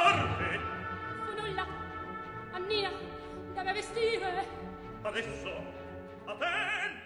scarpe? Fu nulla. Annia deve vestire. Adesso, a te